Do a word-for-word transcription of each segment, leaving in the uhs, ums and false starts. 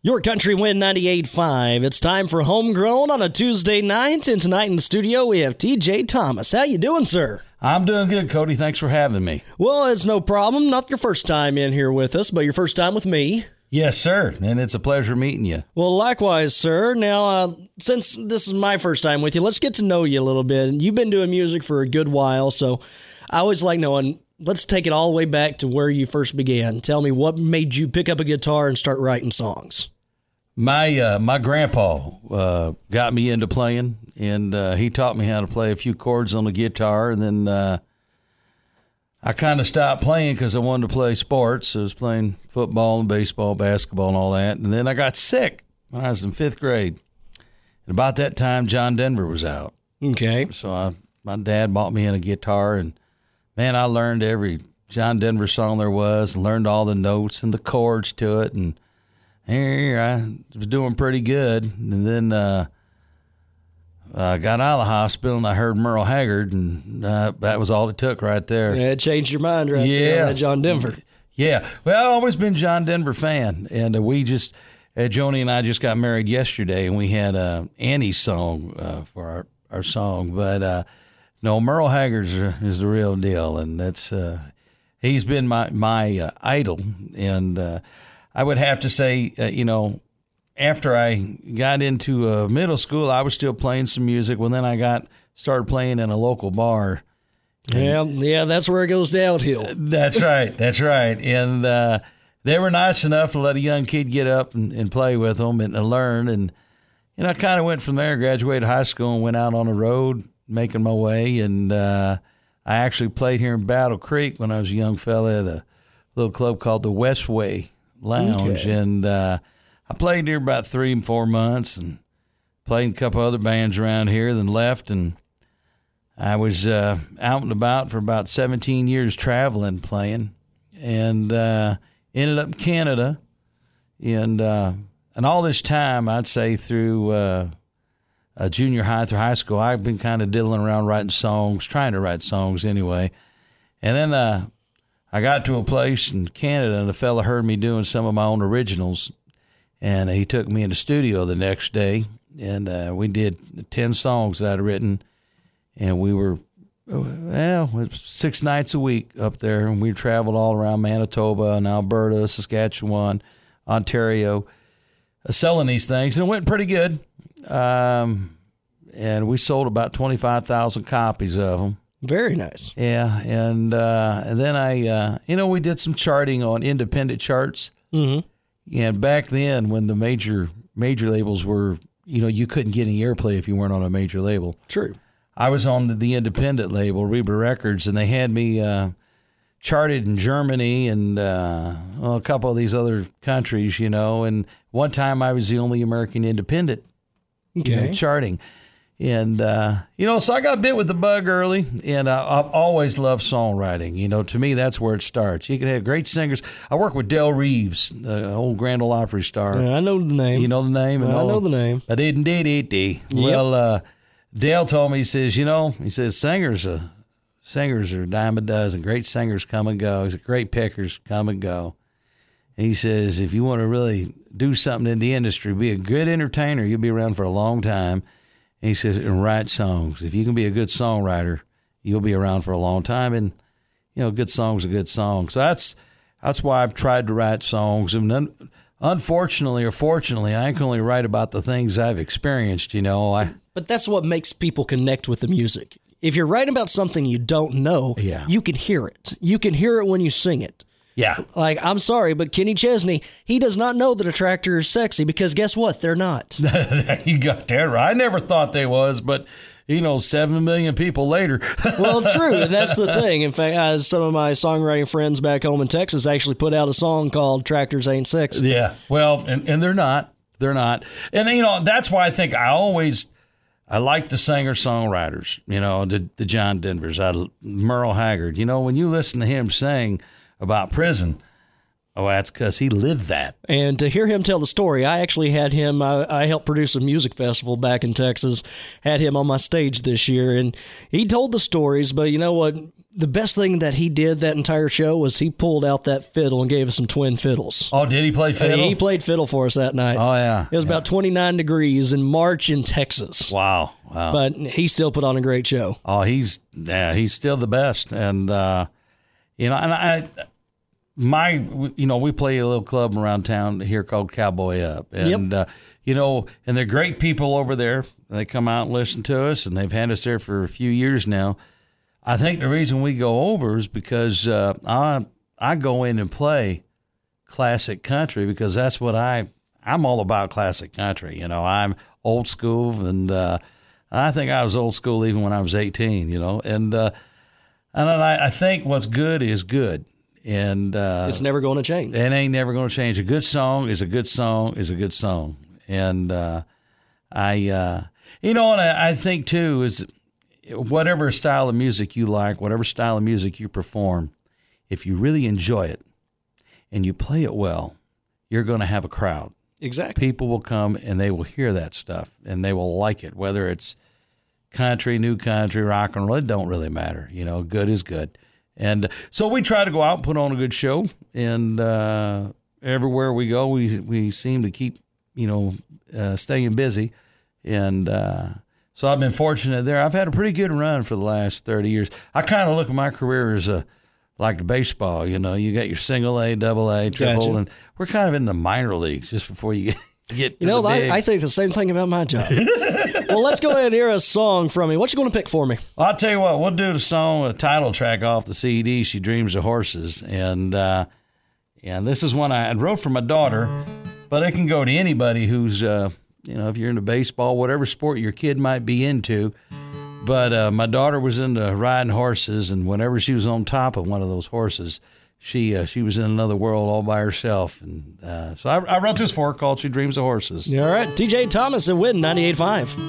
Your Country Win ninety-eight point five. It's time for Homegrown on a Tuesday night, and tonight in the studio we have T J Thomas. How you doing, sir? I'm doing good, Cody. Thanks for having me. Well, it's no problem. Not your first time in here with us, but your first time with me. Yes, sir, and it's a pleasure meeting you. Well, likewise, sir. Now, uh, since this is my first time with you, let's get to know you a little bit. You've been doing music for a good while, so I always like knowing, let's take it all the way back to where you first began. Tell me, what made you pick up a guitar and start writing songs? My uh, my grandpa uh, got me into playing, and uh, he taught me how to play a few chords on the guitar, and then uh, I kind of stopped playing because I wanted to play sports. I was playing football and baseball, basketball, and all that, and then I got sick when I was in fifth grade. And about that time, John Denver was out. Okay. So I, my dad bought me in a guitar, and, man, I learned every John Denver song there was and learned all the notes and the chords to it, and here I was doing pretty good, and then uh, I got out of the hospital, and I heard Merle Haggard, and uh, that was all it took right there. Yeah, it changed your mind right yeah. there on that John Denver. Yeah. Well, I've always been a John Denver fan, and uh, we just, uh, Joni and I just got married yesterday, and we had uh, Annie's song uh, for our, our song, but uh, no, Merle Haggard is the real deal, and that's uh, he's been my, my uh, idol, and uh, I would have to say, uh, you know, after I got into uh, middle school, I was still playing some music. Well, then I got started playing in a local bar. Yeah, yeah, that's where it goes downhill. That's right, that's right. And uh, they were nice enough to let a young kid get up and, and play with them and, and learn. And, you know, I kind of went from there, graduated high school, and went out on the road making my way. And uh, I actually played here in Battle Creek when I was a young fella at a little club called the Westway Lounge, okay. and uh, I played here about three and four months, and played in a couple other bands around here. Then left, and I was uh, out and about for about seventeen years, traveling, playing, and uh, ended up in Canada, and uh, and all this time, I'd say through uh, a junior high through high school, I've been kind of diddling around writing songs, trying to write songs anyway, and then. Uh, I got to a place in Canada, and a fella heard me doing some of my own originals, and he took me in the studio the next day, and uh, we did ten songs that I'd written, and we were, well, six nights a week up there, and we traveled all around Manitoba and Alberta, Saskatchewan, Ontario, uh, selling these things, and it went pretty good, um, and we sold about twenty-five thousand copies of them. Very nice. Yeah, and uh, and then I, uh, you know, we did some charting on independent charts. Mm-hmm. And back then, when the major major labels were, you know, you couldn't get any airplay if you weren't on a major label. True. I was on the, the independent label, Reba Records, and they had me uh, charted in Germany and uh, well, a couple of these other countries, you know. And one time I was the only American independent okay. you know, charting. And, uh, you know, so I got bit with the bug early, and uh, I've always loved songwriting. You know, to me, that's where it starts. You can have great singers. I work with Del Reeves, the old Grand Ole Opry star. Yeah, I know the name. You know the name? And I all, know the name. I didn't did it. Yep. Well, uh, Dale told me, he says, you know, he says, singers, uh, singers are a dime a dozen. Great singers come and go. He said, great pickers come and go. He says, if you want to really do something in the industry, be a good entertainer, you'll be around for a long time. And he says, and write songs. If you can be a good songwriter, you'll be around for a long time. And, you know, good song's a good song. So that's that's why I've tried to write songs. And un- unfortunately or fortunately, I can only write about the things I've experienced, you know. I But that's what makes people connect with the music. If you're writing about something you don't know, yeah. you can hear it. You can hear it when you sing it. Yeah. Like, I'm sorry, but Kenny Chesney, he does not know that a tractor is sexy because guess what? They're not. You got that right. I never thought they was, but, you know, seven million people later. Well, true, and that's the thing. In fact, uh, some of my songwriting friends back home in Texas actually put out a song called Tractors Ain't Sexy. Yeah, well, and, and they're not. They're not. And, you know, that's why I think I always... I like the singer-songwriters, you know, the, the John Denvers, I, Merle Haggard. You know, when you listen to him sing about prison, oh, that's because he lived that. And to hear him tell the story, I actually had him, I, I helped produce a music festival back in Texas, had him on my stage this year, and he told the stories, but you know what? the best thing that he did that entire show was he pulled out that fiddle and gave us some twin fiddles. Oh, did he play fiddle? He played fiddle for us that night. Oh, yeah. It was yeah. about twenty-nine degrees in March in Texas. Wow. Wow. But he still put on a great show. Oh, he's yeah, he's still the best. And, uh, you know, and I, my, you know, we play a little club around town here called Cowboy Up. And, Yep. uh, you know, and they're great people over there. They come out and listen to us, and they've had us there for a few years now. I think the reason we go over is because uh, I I go in and play classic country because that's what I I'm all about classic country. You know, I'm old school, and uh, I think I was old school even when I was eighteen. You know, and uh, and I, I think what's good is good, and uh, It's never going to change. it ain't never going to change. A good song is a good song is a good song, and uh, I uh, you know, and I, I think too is. Whatever style of music you like, whatever style of music you perform, if you really enjoy it and you play it well, you're going to have a crowd. Exactly. People will come and they will hear that stuff and they will like it, whether it's country, new country, rock and roll. It don't really matter. You know, good is good. And so we try to go out and put on a good show. And uh, everywhere we go, we we seem to keep, you know, uh, staying busy. And uh So I've been fortunate there. I've had a pretty good run for the last thirty years. I kind of look at my career as a like the baseball. You know, you got your single A, double A, triple, Gotcha. and we're kind of in the minor leagues just before you get to You know, the bigs. I, I think the same thing about my job. Well, let's go ahead and hear a song from you. What you going to pick for me? Well, I'll tell you what, we'll do the song, a title track off the C D, She Dreams of Horses. And uh, and this is one I wrote for my daughter, but it can go to anybody who's, uh, you know, if you're into baseball, whatever sport your kid might be into. But uh, my daughter was into riding horses, and whenever she was on top of one of those horses, she uh, she was in another world all by herself. And uh, so I, I wrote this for her called She Dreams of Horses. All right. T J Thomas and Win ninety-eight point five.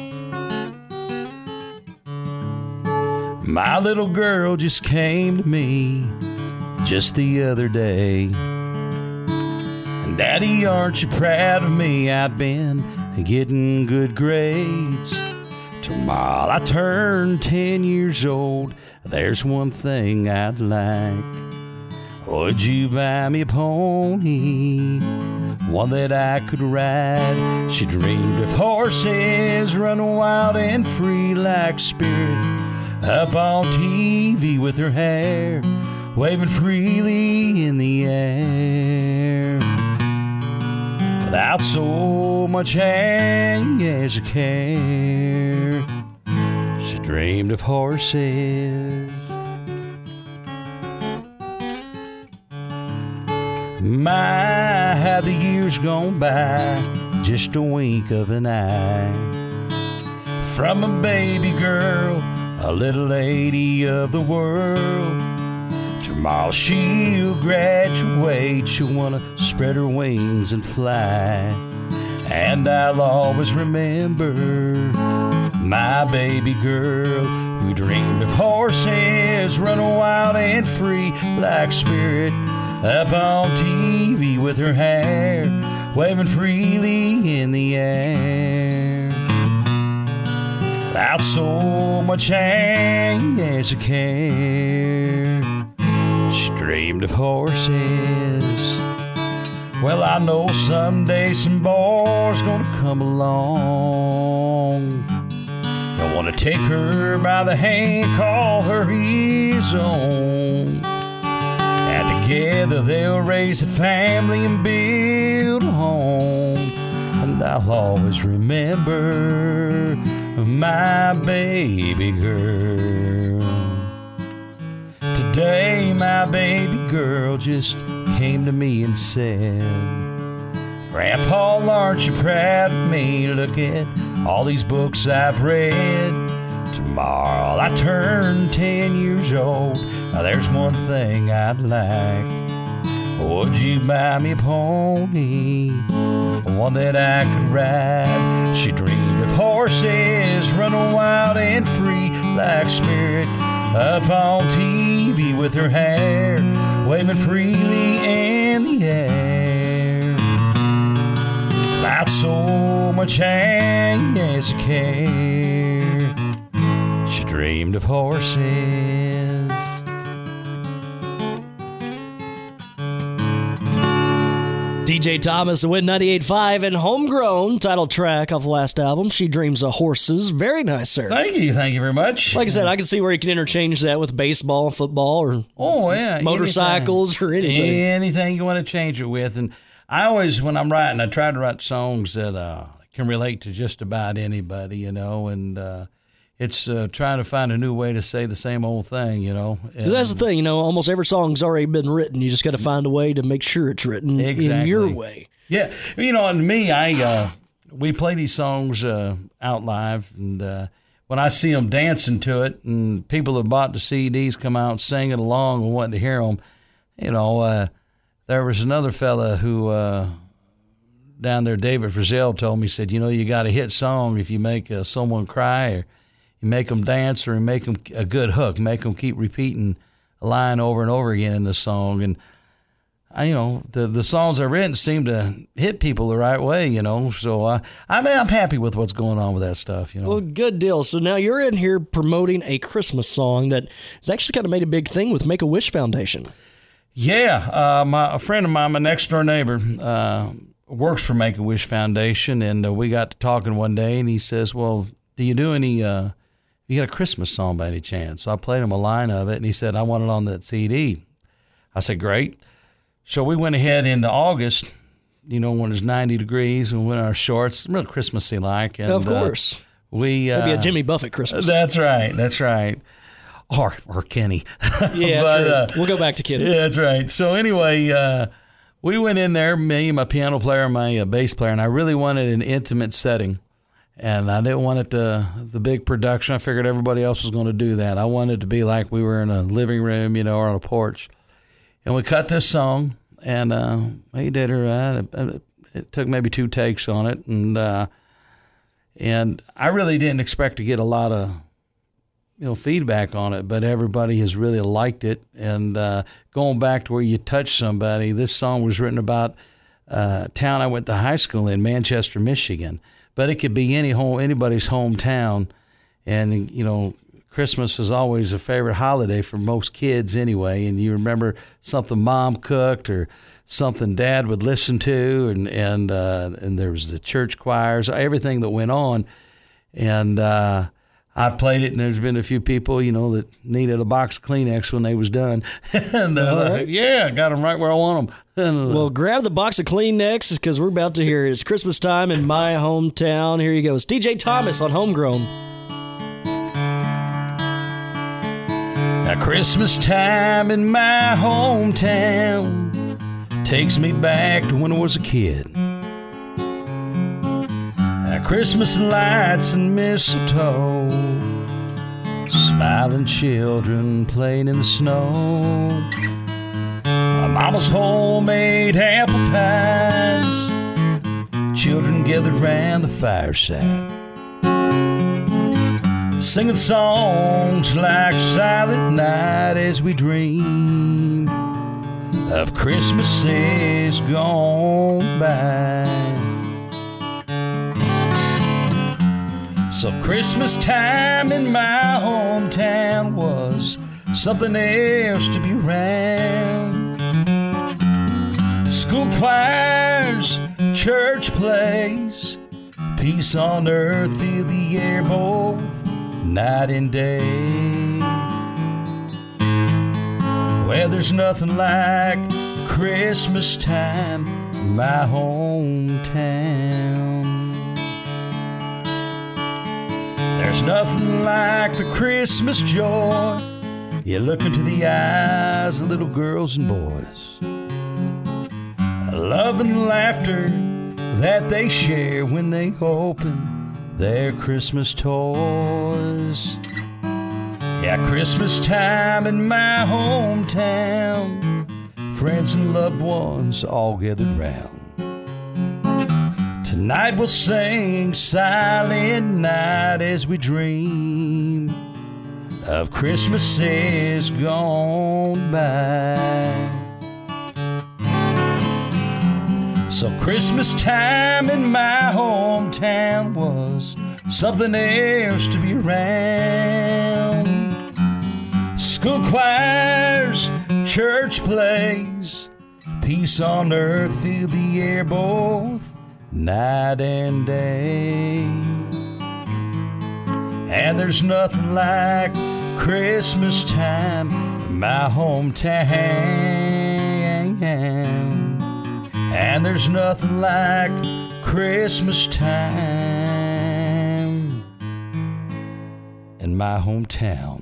My little girl just came to me just the other day. And Daddy, aren't you proud of me? I've been getting good grades. Tomorrow I turn ten years old. There's one thing I'd like. Would you buy me a pony? One that I could ride. She dreamed of horses running wild and free like Spirit. Up on T V with her hair waving freely in the air. Without so much anxious care, she dreamed of horses. My, how the years gone by, just a wink of an eye. From a baby girl, a little lady of the world. Tomorrow she'll graduate, she'll wanna spread her wings and fly. And I'll always remember my baby girl who dreamed of horses running wild and free like Spirit. Up on T V with her hair waving freely in the air. Without so much anxious care, she dreamed of horses. Well, I know someday some boy's gonna come along. I wanna take her by the hand, call her his own. And together they'll raise a family and build a home. And I'll always remember my baby girl. Today my baby girl just came to me and said, Grandpa, aren't you proud of me? Look at all these books I've read. Tomorrow I turn ten years old. Now there's one thing I'd like. Would you buy me a pony? One that I could ride. She dreamed of horses running wild and free like Spirit. Up on T V with her hair waving freely in the air. Without so much anxious care, she dreamed of horses. J Thomas and Win ninety-eight point five and Homegrown, title track off the last album, She Dreams of Horses. Very nice, sir. Thank you. Thank you very much. Like I said, I can see where you can interchange that with baseball, football, or oh, yeah, motorcycles anything. or anything. Anything you want to change it with. And I always, when I'm writing, I try to write songs that uh, can relate to just about anybody, you know, and uh, it's uh, trying to find a new way to say the same old thing, you know. Because that's the thing, you know, almost every song's already been written. You just got to find a way to make sure it's written exactly. in your way. Yeah, you know, and me, I uh, we play these songs uh, out live, and uh, when I see them dancing to it, and people have bought the C Ds come out singing along and wanting to hear them, you know, uh, there was another fella who uh, down there, David Frizzell, told me, said, you know, you got a hit song if you make uh, someone cry, or you make them dance, or you make them a good hook, make them keep repeating a line over and over again in the song, and I, you know, the the songs I've written seem to hit people the right way, you know. So uh, I mean, I'm happy with what's going on with that stuff, you know. Well, good deal. So now you're in here promoting a Christmas song that has actually kind of made a big thing with Make-A-Wish Foundation. Yeah, uh, my a friend of mine, my next door neighbor, uh, works for Make-A-Wish Foundation, and uh, we got to talking one day, and he says, "Well, do you do any? Uh, you got a Christmas song by any chance?" So I played him a line of it, and he said, "I want it on that C D." I said, "Great." So we went ahead into August, you know, when it's ninety degrees, and we went in our shorts, real Christmassy like. And, of course. Uh, we uh, Maybe a Jimmy Buffett Christmas. That's right. That's right. Or or Kenny. Yeah, but, true. Uh, we'll go back to Kenny. Yeah, that's right. So anyway, uh, we went in there, me, my piano player, my uh, bass player, and I really wanted an intimate setting. And I didn't want it to, the big production. I figured everybody else was going to do that. I wanted it to be like we were in a living room, you know, or on a porch. And we cut this song, and uh, he did her right. It, it took maybe two takes on it, and uh, and I really didn't expect to get a lot of, you know, feedback on it, but everybody has really liked it. And uh, going back to where you touch somebody, this song was written about uh, a town I went to high school in, Manchester, Michigan. But it could be any home, anybody's hometown, and you know. Christmas is always a favorite holiday for most kids anyway, and you remember something mom cooked or something dad would listen to, and and uh, and there was the church choirs, everything that went on, and uh, I've played it, and there's been a few people, you know, that needed a box of Kleenex when they was done, and uh, I said, yeah, got them right where I want them. Well, grab the box of Kleenex because we're about to hear it. It's Christmas time in my hometown. Here you go. It's T J Thomas on Homegrown. Now, Christmas time in my hometown takes me back to when I was a kid. Now, Christmas lights and mistletoe, smiling children playing in the snow, my mama's homemade apple pies, children gathered round the fireside, singing songs like Silent Night as we dream of Christmases gone by. So Christmas time in my hometown was something else to be around. School choirs, church plays, peace on earth, fill the air both night and day. Well, there's nothing like Christmas time in my hometown. There's nothing like the Christmas joy you look into the eyes of little girls and boys, love and laughter that they share when they open their Christmas toys. Yeah, Christmas time in my hometown, friends and loved ones all gathered round. Tonight we'll sing Silent Night as we dream of Christmases gone by. So Christmas time in my hometown was something else to be around. School choirs, church plays, peace on earth, fill the air both night and day. And there's nothing like Christmas time in my hometown. And there's nothing like Christmas time in my hometown.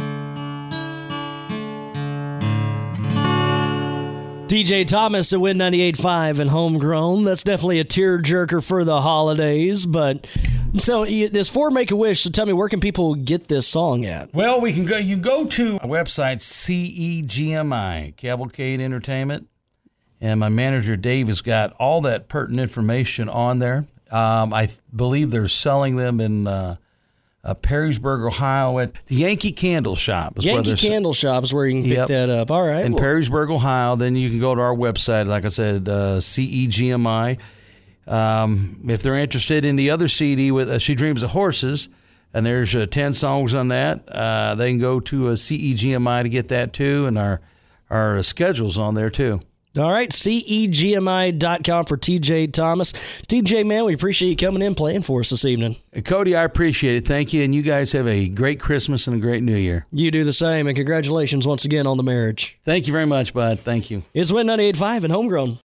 T J Thomas at Win ninety-eight point five and Homegrown. That's definitely a tearjerker for the holidays. But so you, there's for Make-A-Wish. So tell me, where can people get this song at? Well, we can go. You go to our website, C E G M I, Cavalcade Entertainment, and my manager Dave has got all that pertinent information on there. Um, I th- believe they're selling them in uh, uh, Perrysburg, Ohio, at the Yankee Candle Shop. Is Yankee where Candle Shop is where you can pick Yep. that up. All right. in well, Perrysburg, Ohio. Then you can go to our website, like I said, uh, C E G M I. Um, if they're interested in the other C D with uh, She Dreams of Horses, and there's uh, ten songs on that, uh, they can go to uh, C E G M I to get that too, and our our schedule's on there too. All right, C E G M I dot com for T J Thomas. T J, man, we appreciate you coming in playing for us this evening. Cody, I appreciate it. Thank you, and you guys have a great Christmas and a great New Year. You do the same, and congratulations once again on the marriage. Thank you very much, bud. Thank you. It's Win ninety-eight point five and Homegrown.